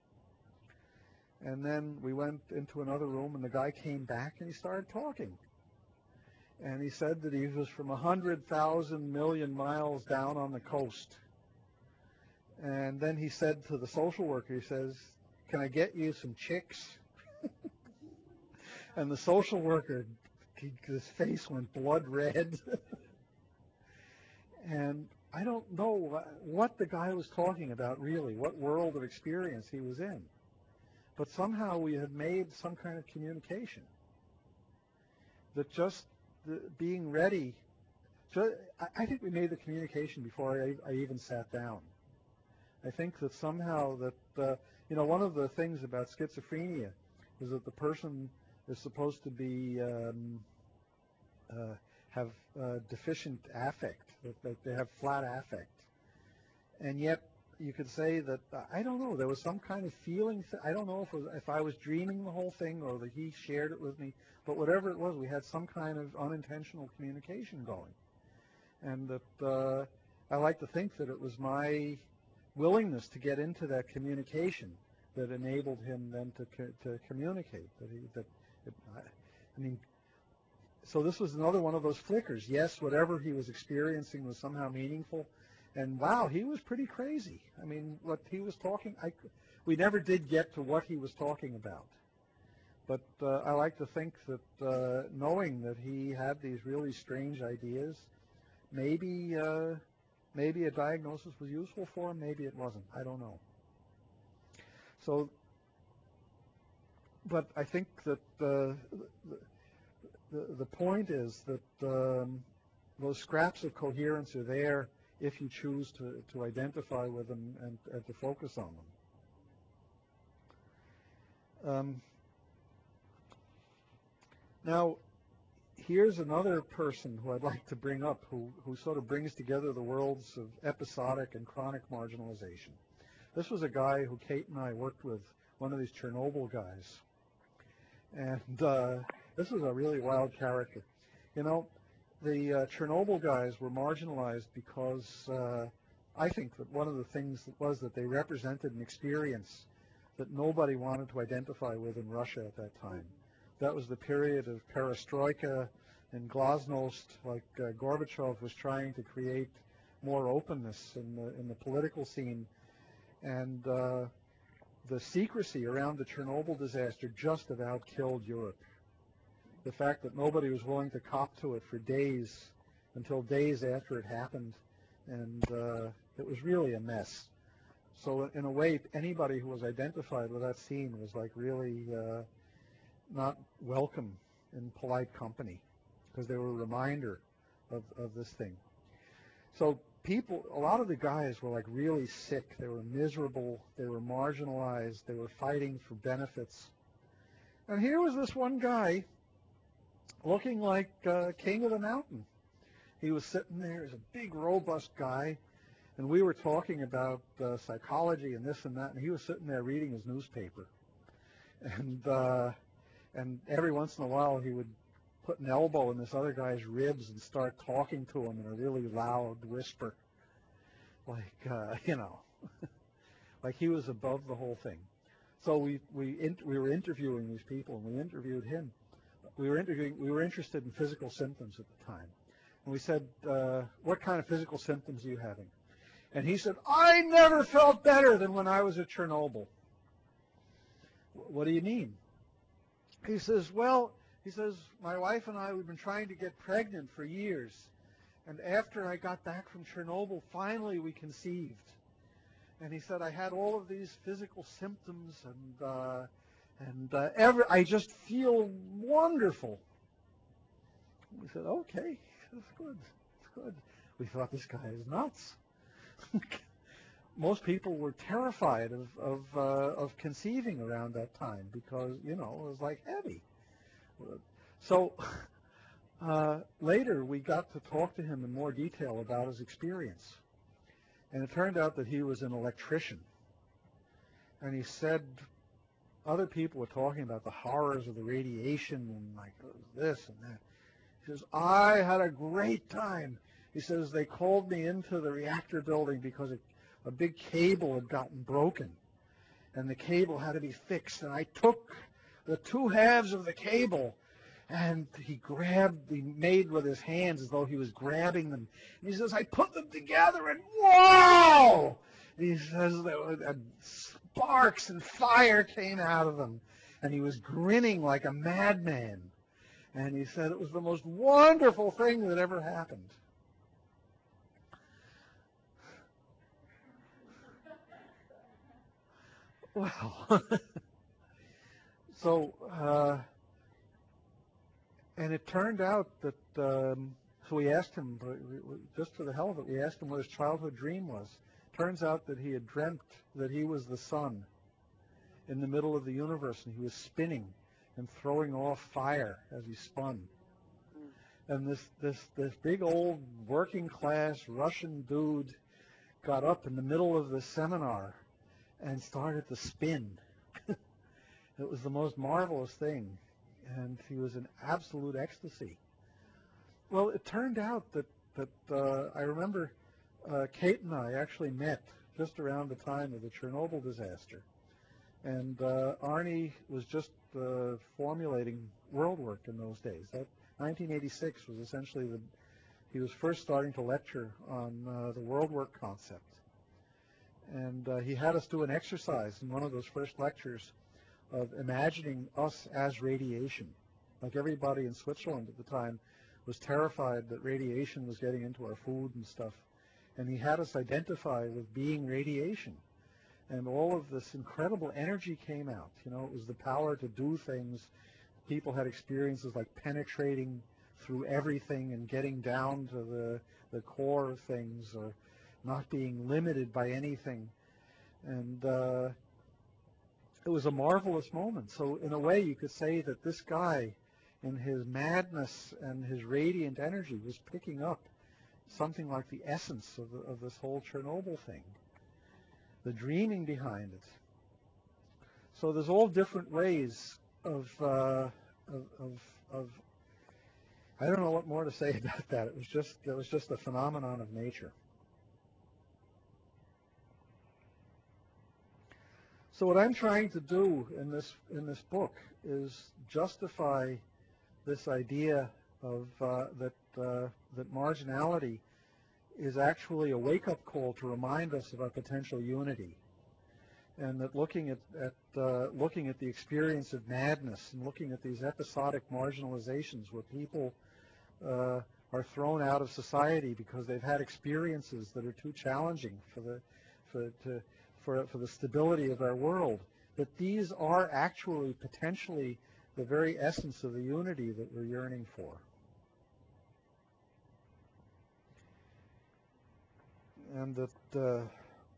Speaker 1: And then we went into another room, and the guy came back and he started talking. And he said that he was from 100,000 million miles down on the coast. And then he said to the social worker, he says, can I get you some chicks? And the social worker, his face went blood red. And I don't know what the guy was talking about really, what world of experience he was in. But somehow we had made some kind of communication that just being ready. So I think we made the communication before I even sat down. I think that somehow that, one of the things about schizophrenia is that the person is supposed to be have deficient affect, that they have flat affect. And yet you could say that, I don't know, there was some kind of feeling. I don't know if I was dreaming the whole thing or that he shared it with me, but whatever it was, we had some kind of unintentional communication going. And that I like to think that it was my willingness to get into that communication that enabled him then to communicate. So this was another one of those flickers. Yes, whatever he was experiencing was somehow meaningful. And wow, he was pretty crazy. I mean, what he was talking, we never did get to what he was talking about. But I like to think that knowing that he had these really strange ideas, maybe a diagnosis was useful for him, maybe it wasn't. I don't know. So, but I think that the point is that those scraps of coherence are there if you choose to identify with them and to focus on them. Now, here's another person who I'd like to bring up who sort of brings together the worlds of episodic and chronic marginalization. This was a guy who Kate and I worked with, one of these Chernobyl guys. And this was a really wild character. You know, the Chernobyl guys were marginalized because I think that one of the things was that they represented an experience that nobody wanted to identify with in Russia at that time. That was the period of perestroika and glasnost, like Gorbachev was trying to create more openness in the political scene. And the secrecy around the Chernobyl disaster just about killed Europe. The fact that nobody was willing to cop to it for days, until days after it happened, and it was really a mess. So in a way, anybody who was identified with that scene was like really not welcome in polite company, because they were a reminder of this thing. So people, a lot of the guys were like really sick. They were miserable. They were marginalized. They were fighting for benefits. And here was this one guy looking like king of the mountain. He was sitting there as a big, robust guy, and we were talking about psychology and this and that, and he was sitting there reading his newspaper. And every once in a while he would put an elbow in this other guy's ribs and start talking to him in a really loud whisper, like like he was above the whole thing. So we were interviewing these people, and we interviewed him. We were interested in physical symptoms at the time, and we said, "What kind of physical symptoms are you having?" And he said, "I never felt better than when I was at Chernobyl." What do you mean? He says, "Well," he says, "my wife and I, we've been trying to get pregnant for years. And after I got back from Chernobyl, finally we conceived." And he said, "I had all of these physical symptoms, and I just feel wonderful." We said, "Okay, that's good. That's good." We thought, this guy is nuts. Most people were terrified of conceiving around that time because, it was like heavy. So later we got to talk to him in more detail about his experience. And it turned out that he was an electrician. And he said other people were talking about the horrors of the radiation and like this and that. He says, "I had a great time." He says, "They called me into the reactor building because a big cable had gotten broken, and the cable had to be fixed. And I took the two halves of the cable," and he made with his hands as though he was grabbing them. And he says, "I put them together, and whoa!" He says sparks and fire came out of them, and he was grinning like a madman. And he said it was the most wonderful thing that ever happened. Well, so and it turned out that, so we asked him, just for the hell of it, we asked him what his childhood dream was. Turns out that he had dreamt that he was the sun in the middle of the universe, and he was spinning and throwing off fire as he spun. And this big old working class Russian dude got up in the middle of the seminar and started to spin. It was the most marvelous thing, and he was in absolute ecstasy. Well, it turned out that I remember Kate and I actually met just around the time of the Chernobyl disaster, and Arnie was just formulating world work in those days. That 1986 was essentially he was first starting to lecture on the world work concept. And he had us do an exercise in one of those first lectures of imagining us as radiation. Like everybody in Switzerland at the time was terrified that radiation was getting into our food and stuff. And he had us identify with being radiation. And all of this incredible energy came out. It was the power to do things. People had experiences like penetrating through everything and getting down to the core of things, or not being limited by anything. And it was a marvelous moment. So in a way you could say that this guy, in his madness and his radiant energy, was picking up something like the essence of this whole Chernobyl thing, the dreaming behind it. So there's all different ways of I don't know what more to say about that. It was just a phenomenon of nature. So what I'm trying to do in this book is justify this idea of that marginality is actually a wake-up call to remind us of our potential unity, and that looking at the experience of madness and looking at these episodic marginalizations where people are thrown out of society because they've had experiences that are too challenging for the stability of our world, that these are actually potentially the very essence of the unity that we're yearning for. And that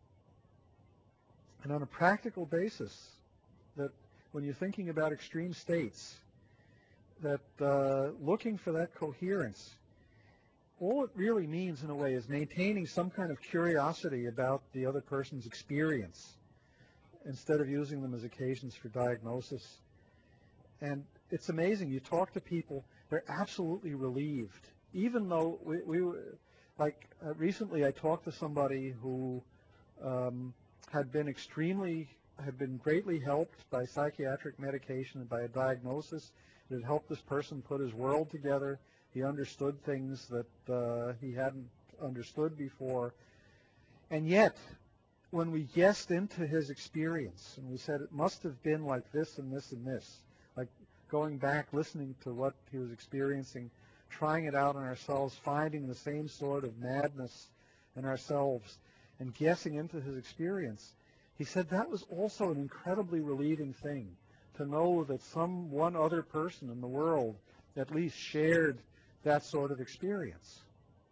Speaker 1: and on a practical basis, that when you're thinking about extreme states, that looking for that coherence, all it really means in a way is maintaining some kind of curiosity about the other person's experience instead of using them as occasions for diagnosis. And it's amazing, you talk to people, they're absolutely relieved, even though we were, like recently I talked to somebody who had been greatly helped by psychiatric medication and by a diagnosis that had helped this person put his world together. He understood things that he hadn't understood before. And yet, when we guessed into his experience and we said it must have been like this and this and this, like going back, listening to what he was experiencing, trying it out on ourselves, finding the same sort of madness in ourselves, and guessing into his experience, he said that was also an incredibly relieving thing, to know that one other person in the world at least shared that sort of experience.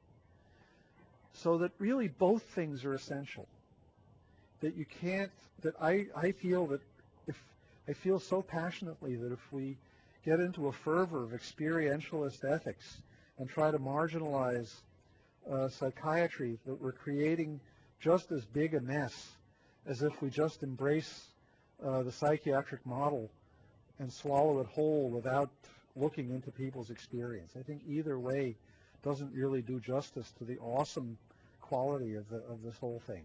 Speaker 1: So that really both things are essential. That you can't, that I feel that I feel so passionately that if we get into a fervor of experientialist ethics and try to marginalize psychiatry, that we're creating just as big a mess as if we just embrace the psychiatric model and swallow it whole without looking into people's experience. I think either way doesn't really do justice to the awesome quality of this whole thing.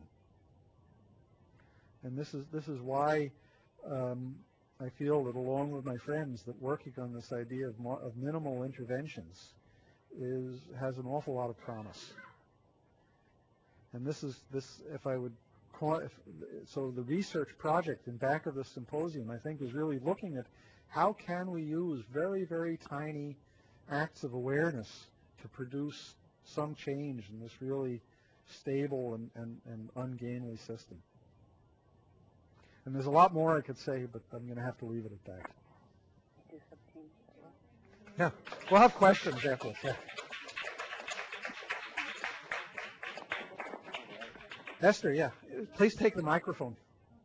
Speaker 1: And this is why I feel that, along with my friends, that working on this idea of minimal interventions has an awful lot of promise. And if I would call it, so the research project in back of the symposium, I think, is really looking at how can we use very, very tiny acts of awareness to produce some change in this really stable and ungainly system. And there's a lot more I could say, but I'm going to have to leave it at that. Yeah, we'll have questions after this. Yeah. Esther, yeah, please take the microphone.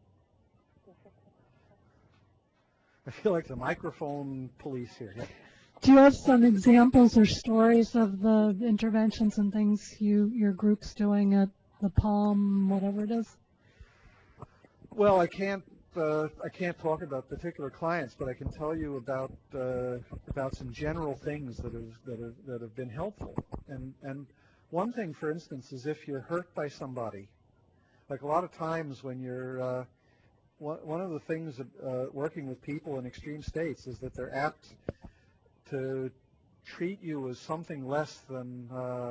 Speaker 1: I feel like the microphone police here. Yeah.
Speaker 8: Do you have some examples or stories of the interventions and things your group's doing at the Palm, whatever it is?
Speaker 1: Well, I can't talk about particular clients, but I can tell you about some general things that have been helpful. And one thing, for instance, is if you're hurt by somebody, like a lot of times when you're one of the things working with people in extreme states is that they're apt to treat you as something less than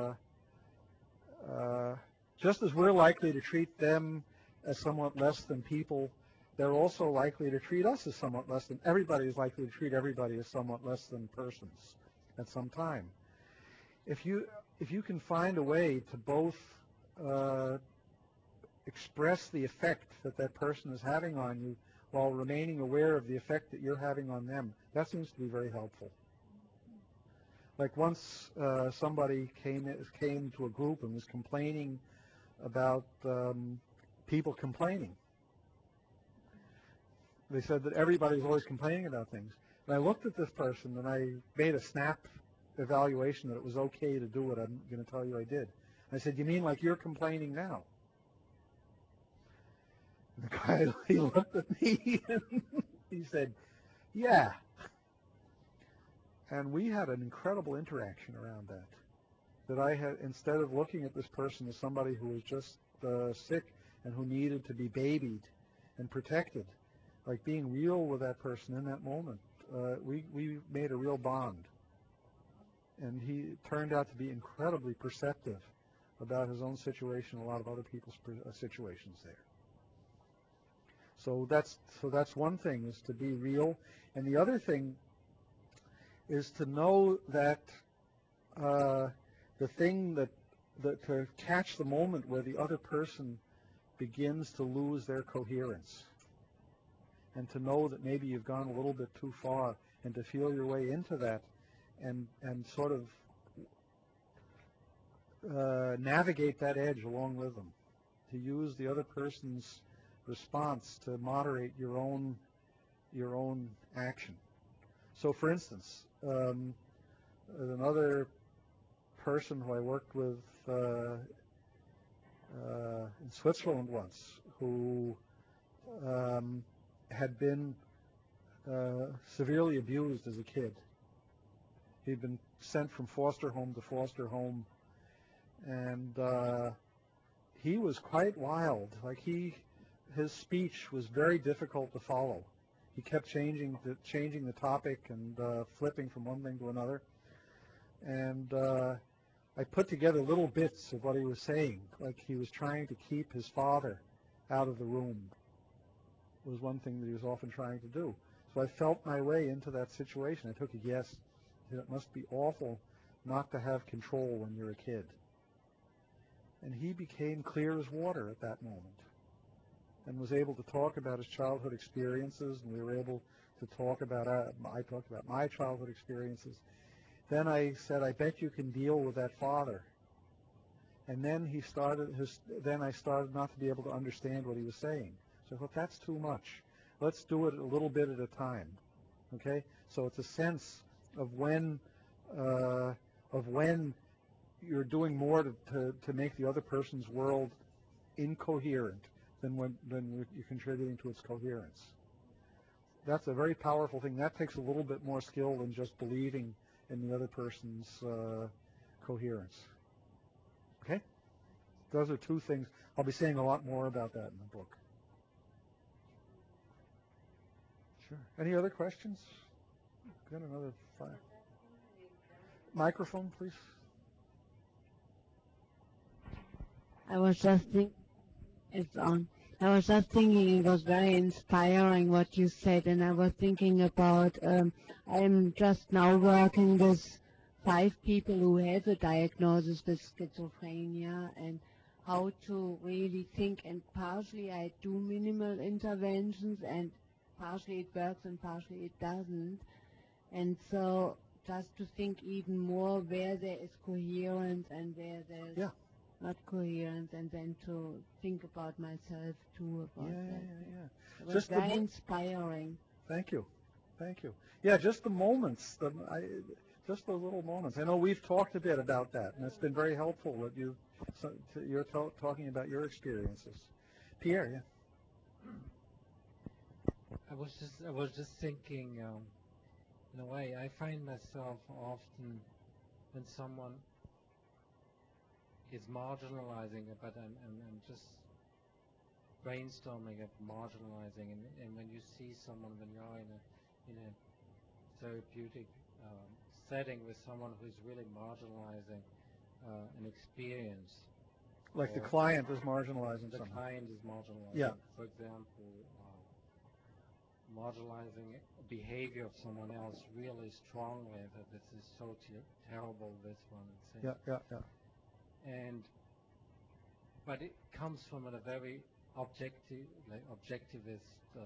Speaker 1: just as we're likely to treat them as somewhat less than people, they're also likely to treat us as somewhat less than, everybody is likely to treat everybody as somewhat less than persons at some time. If you can find a way to both express the effect that person is having on you while remaining aware of the effect that you're having on them, that seems to be very helpful. Like once somebody came to a group and was complaining about people complaining. They said that everybody's always complaining about things. And I looked at this person and I made a snap evaluation that it was okay to do what I'm going to tell you I did. I said, "You mean like you're complaining now?" And the guy, he looked at me and he said, "Yeah." And we had an incredible interaction around that. That I had, instead of looking at this person as somebody who was just sick and who needed to be babied and protected, like being real with that person in that moment, we made a real bond. And he turned out to be incredibly perceptive about his own situation, a lot of other people's situations there. So that's one thing, is to be real, and the other thing is to know that the thing that to catch the moment where the other person begins to lose their coherence, and to know that maybe you've gone a little bit too far, and to feel your way into that, and sort of navigate that edge along with them, to use the other person's response to moderate your own action. So, for instance, another person who I worked with in Switzerland once, who had been severely abused as a kid. He'd been sent from foster home to foster home, and he was quite wild. Like his speech was very difficult to follow. He kept changing the topic and flipping from one thing to another. And I put together little bits of what he was saying, like he was trying to keep his father out of the room. It was one thing that he was often trying to do. So I felt my way into that situation. I took a guess. It must be awful not to have control when you're a kid. And he became clear as water at that moment, and was able to talk about his childhood experiences, and we were able to talk about, I talked about my childhood experiences. Then I said, "I bet you can deal with that father." And then then I started not to be able to understand what he was saying. So I thought, that's too much. Let's do it a little bit at a time. Okay? So it's a sense of when you're doing more to make the other person's world incoherent than when you're contributing to its coherence. That's a very powerful thing. That takes a little bit more skill than just believing in the other person's coherence. Okay? Those are two things. I'll be saying a lot more about that in the book. Sure. Any other questions? Got another 5. Microphone, please.
Speaker 9: I was just thinking, it's on. I was just thinking it was very inspiring what you said, and I was thinking about, I'm just now working with 5 people who have a diagnosis with schizophrenia, and how to really think, and partially I do minimal interventions, and partially it works and partially it doesn't. And so just to think even more where there is coherence and where there's not coherence, and then to think about myself too about that. It was
Speaker 1: Just
Speaker 9: very inspiring.
Speaker 1: Thank you. Thank you. Yeah, just the moments, just the little moments. I know we've talked a bit about that, and it's been very helpful that you're talking about your experiences. Pierre, yeah.
Speaker 10: I was just thinking, in a way, I find myself often when someone is marginalizing, but I'm just brainstorming of marginalizing, and when you see someone, when you're in a therapeutic setting with someone who's really marginalizing an experience.
Speaker 1: Like the client is marginalizing something.
Speaker 10: The client is marginalizing.
Speaker 1: Yeah.
Speaker 10: For example, marginalizing behavior of someone else really strongly, that this is so terrible, this one. But it comes from a very objectivist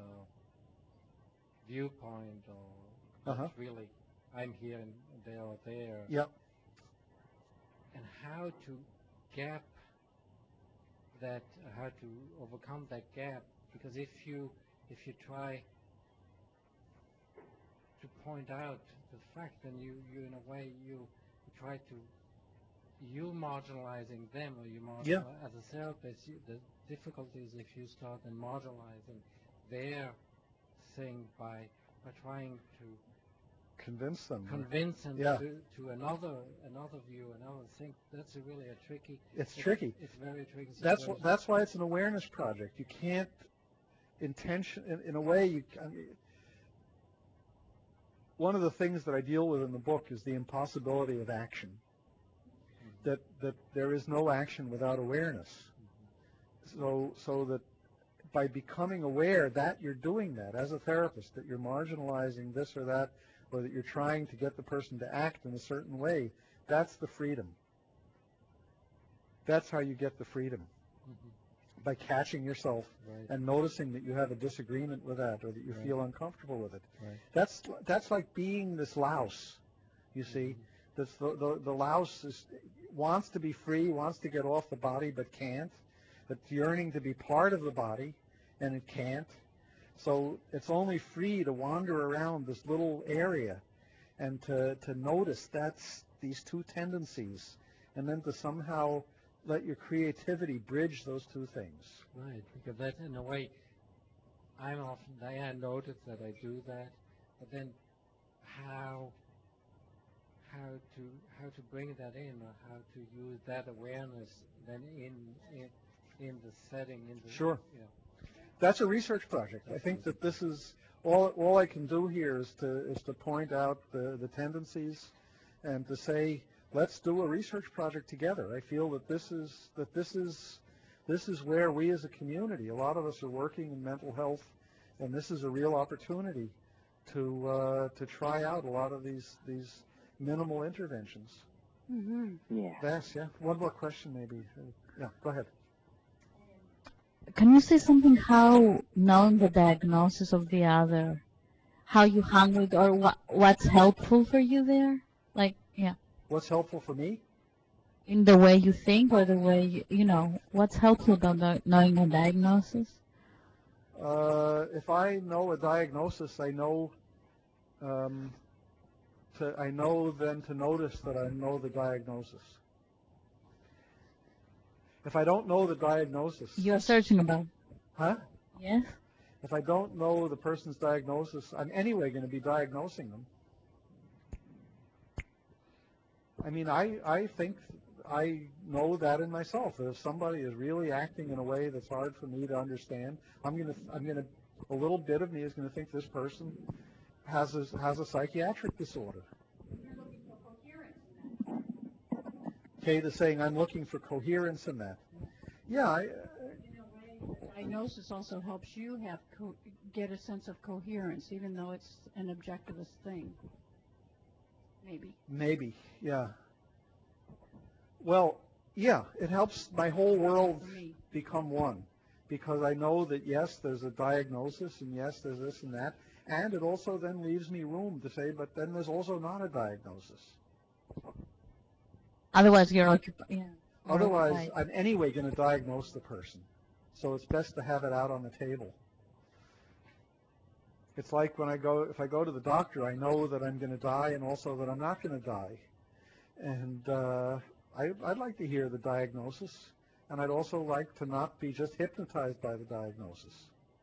Speaker 10: viewpoint, or really, I'm here and they are there.
Speaker 1: Yeah.
Speaker 10: And how to gap that, how to overcome that gap, because if you try to point out the fact, and you in a way you try to you marginalizing them, or you marginalize as a therapist. The difficulty is if you start then marginalizing their thing by trying to
Speaker 1: convince them
Speaker 10: to another view, another thing. That's really a tricky.
Speaker 1: It's tricky.
Speaker 10: It's very tricky.
Speaker 1: That's why it's an awareness project. You can't in a way. One of the things that I deal with in the book is the impossibility of action. That there is no action without awareness. So that by becoming aware that you're doing that as a therapist, that you're marginalizing this or that, or that you're trying to get the person to act in a certain way, that's the freedom. That's how you get the freedom. By catching yourself and noticing that you have a disagreement with that, or that you feel uncomfortable with it. That's like being this louse, you see. That's the louse wants to be free, wants to get off the body, but can't. It's yearning to be part of the body, and it can't. So it's only free to wander around this little area and to notice that's these two tendencies, and then to somehow let your creativity bridge those two things.
Speaker 10: Right, because that in a way, I notice that I do that, but then how to bring that in, or how to use that awareness then in the setting,
Speaker 1: Sure. That's a research project. I think that this is all I can do here is to point out the tendencies, and to say, let's do a research project together. I feel that this is where we as a community, a lot of us are working in mental health, and this is a real opportunity to try out a lot of these minimal interventions. Yes, yeah. One more question, maybe. Yeah, go ahead.
Speaker 3: Can you say something how knowing the diagnosis of the other, how you handle it, or what's helpful for you there? Like, yeah.
Speaker 1: What's helpful for me?
Speaker 3: In the way you think, or the way what's helpful about knowing a diagnosis?
Speaker 1: If I know a diagnosis, I know then to notice that I know the diagnosis. If I don't know the diagnosis,
Speaker 3: you're searching about.
Speaker 1: Huh?
Speaker 3: Yes.
Speaker 1: If I don't know the person's diagnosis, I'm anyway going to be diagnosing them. I mean, I think I know that in myself. That if somebody is really acting in a way that's hard for me to understand, I'm gonna a little bit of me is going to think this person has a psychiatric disorder.
Speaker 3: You're looking for coherence in that.
Speaker 1: Kate is saying I'm looking for coherence in that. Yeah.
Speaker 3: In a way, the diagnosis also helps you get a sense of coherence, even though it's an objectivist thing.
Speaker 1: Maybe, yeah. Well, yeah, it helps my whole world become one, because I know that, yes, there's a diagnosis, and yes, there's this and that, and it also then leaves me room to say, but then there's also not a diagnosis.
Speaker 3: Otherwise, you're occupied. Yeah.
Speaker 1: Otherwise, I'm anyway going to diagnose the person, so it's best to have it out on the table. It's like if I go to the doctor, I know that I'm going to die and also that I'm not going to die. And I'd like to hear the diagnosis, and I'd also like to not be just hypnotized by the diagnosis.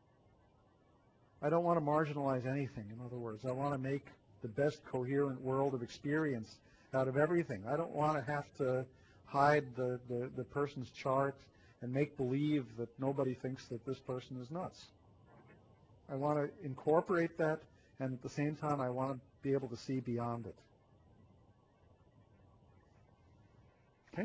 Speaker 1: I don't want to marginalize anything, in other words. I want to make the best coherent world of experience out of everything. I don't want to have to hide the person's chart and make believe that nobody thinks that this person is nuts. I want to incorporate that, and at the same time, I want to be able to see beyond it. Okay?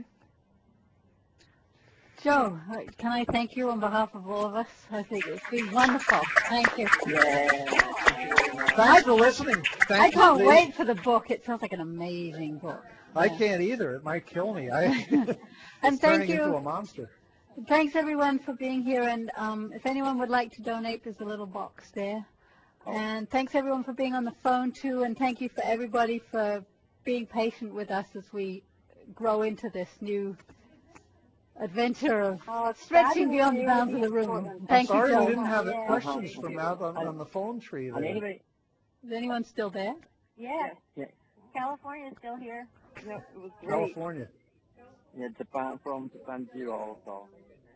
Speaker 3: Joe, can I thank you on behalf of all of us? I think it's been wonderful. Thank you.
Speaker 1: Thanks for listening.
Speaker 3: I can't wait for the book. It sounds like an amazing book.
Speaker 1: I can't either. It might kill me.
Speaker 3: And
Speaker 1: it's turning
Speaker 3: thank you.
Speaker 1: into a monster.
Speaker 3: Thanks, everyone, for being here. And if anyone would like to donate, there's a little box there. And thanks, everyone, for being on the phone, too. And thank you for everybody for being patient with us as we grow into this new adventure of stretching beyond the bounds of the room. Thank you, Joe.
Speaker 1: I'm sorry we didn't have questions from out on the phone tree there.
Speaker 3: Is anyone still there?
Speaker 5: Yes.
Speaker 6: Yeah.
Speaker 5: California is still here.
Speaker 6: Yeah, it was great.
Speaker 1: California.
Speaker 6: Yeah, Japan, from Japan Zero also.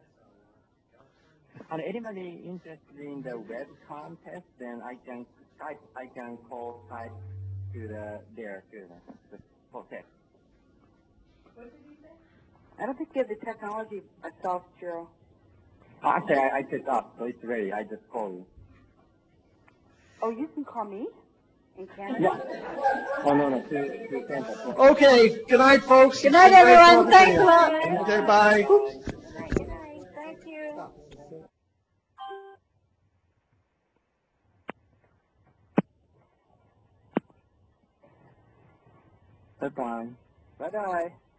Speaker 6: And anybody interested in the web contest, then I can call Skype to there to the protest.
Speaker 5: I don't think you have the technology myself, Joe.
Speaker 6: Actually, I set up, so it's ready. I just call you.
Speaker 5: Oh, you can call me in Canada?
Speaker 6: Yeah. Oh, no, to Tampa.
Speaker 1: Okay, good night, folks.
Speaker 3: Good night,
Speaker 1: It's been great
Speaker 3: everyone.
Speaker 1: talking to
Speaker 3: Thanks
Speaker 1: you.
Speaker 3: a lot.
Speaker 1: Okay, bye.
Speaker 5: Good night, good night. Thank you.
Speaker 6: Bye-bye. Bye-bye.